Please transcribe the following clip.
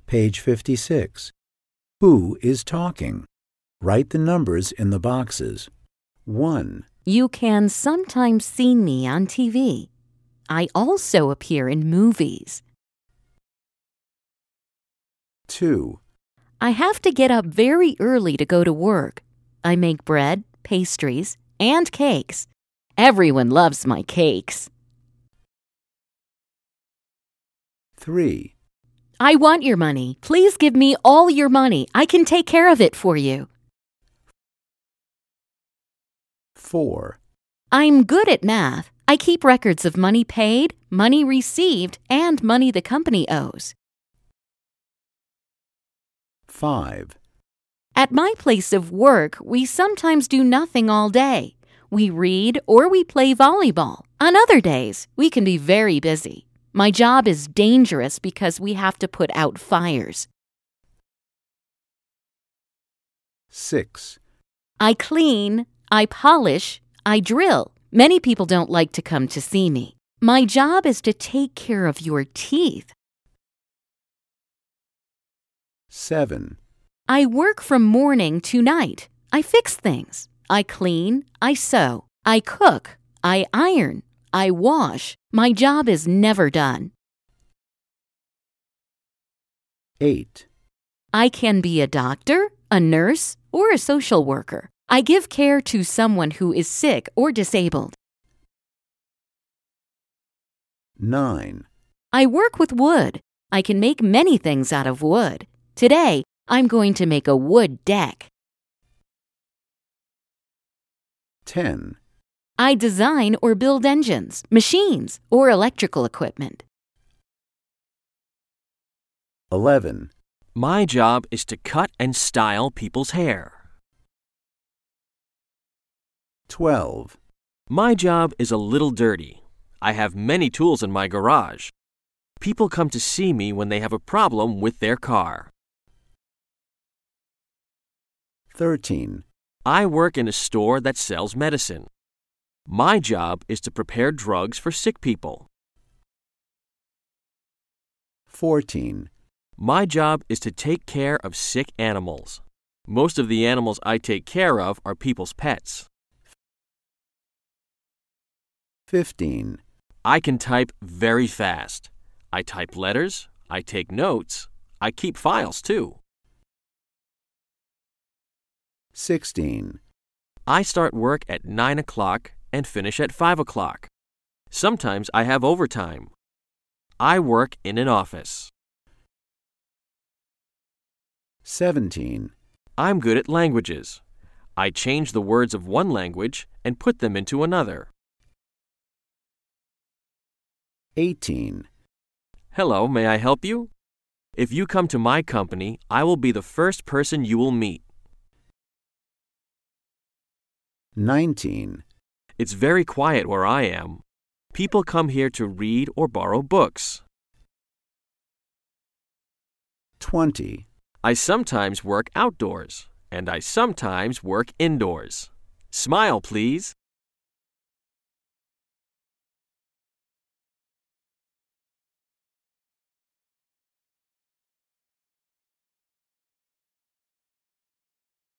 Page 56. Who is talking? Write the numbers in the boxes. 1, You can sometimes see me on TV. I also appear in movies. 2, I have to get up very early to go to work. I make bread, pastries, and cakes. Everyone loves my cakes. 3, I want your money. Please give me all your money. I can take care of it for you. 4, I'm good at math. I keep records of money paid, money received, and money the company owes. 5, At my place of work, we sometimes do nothing all day. We read or we play volleyball. On other days, we can be very busy. My job is dangerous because we have to put out fires. 6, I clean, I polish, I drill. Many people don't like to come to see me. My job is to take care of your teeth. 7, I work from morning to night. I fix things. I clean, I sew, I cook, I iron, I wash. My job is never done. 8, I can be a doctor, a nurse, or a social worker. I give care to someone who is sick or disabled. 9, I work with wood. I can make many things out of wood. Today, I'm going to make a wood deck. 10, I design or build engines, machines, or electrical equipment. 11, My job is to cut and style people's hair. 12, My job is a little dirty. I have many tools in my garage. People come to see me when they have a problem with their car. 13, I work in a store that sells medicine. My job is to prepare drugs for sick people. 14, My job is to take care of sick animals. Most of the animals I take care of are people's pets. 15, I can type very fast. I type letters, I take notes, I keep files too. 16, I start work at 9 o'clock and finish at 5 o'clock. Sometimes I have overtime. I work in an office. 17, I'm good at languages. I change the words of one language and put them into another. 18, Hello, may I help you? If you come to my company, I will be the first person you will meet. 19, It's very quiet where I am. People come here to read or borrow books. 20, I sometimes work outdoors, and I sometimes work indoors. Smile, please.